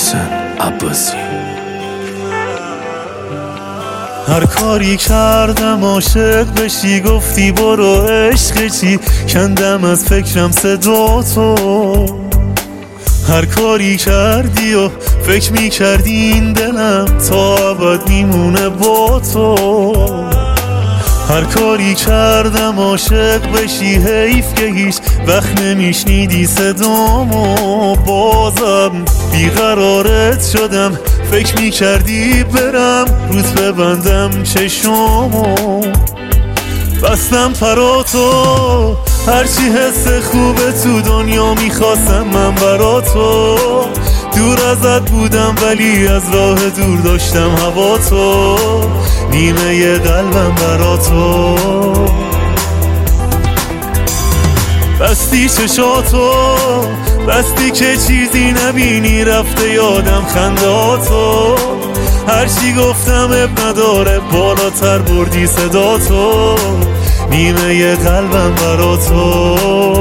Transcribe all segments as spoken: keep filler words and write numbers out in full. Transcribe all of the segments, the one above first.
محسن عباسی. هر کاری کردم عاشق بشی، گفتی برو عشق چی، کندم از فکرم صدا تو. هر کاری کردی و فکر میکردی این دلم تا ابد میمونه با تو. هر کاری کردم عاشق بشی، حیف که هیچ وقت نمیشنیدی صدامو. بازم بیقرارت شدم، فکر میکردی برم روز ببندم چشمو. بستم پراتو، هرچی حس خوبه تو دنیا میخواستم من برا تو. دور ازت بودم ولی از راه دور داشتم هوا تو. نیمه ی قلبم برا تو. بستی چشاتو، بستی که چیزی نبینی، رفته یادم خنداتو. هرچی گفتم اب نداره، بالاتر بردی صداتو. نیمه ی قلبم برا تو.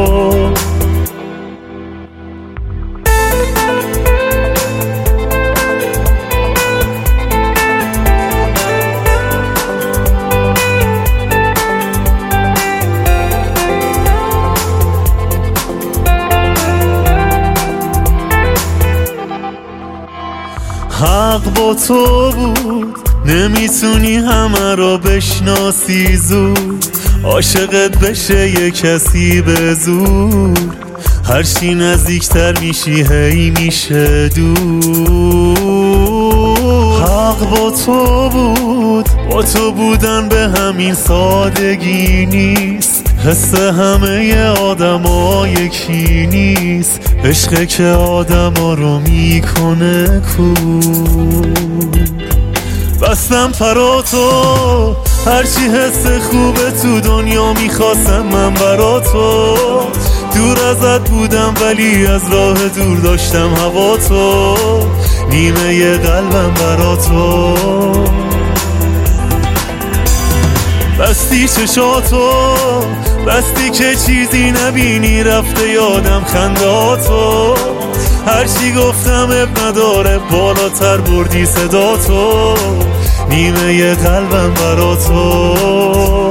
حق با تو بود، نمیتونی همه را بشناسی زود. عاشقت بشه یه کسی به زور، هرچی نزدیکتر میشی هی میشه دور. حق با تو بود، با تو بودن به همین سادگی نیست. حس همه آدم ها یکی نیست، عشقه که آدم ها رو میکنه کور. بستم پراتو، هرچی حس خوبه تو دنیا میخواستم من برا تو. دور ازت بودم ولی از راه دور داشتم هوا تو. نیمه ی قلبم برا تو. بستی چشاتو، بستی که چیزی نبینی، رفته یادم خنداتو. هرچی گفتم اب نداره، بالاتر بردی صداتو. نیمه ی قلبم برا تو.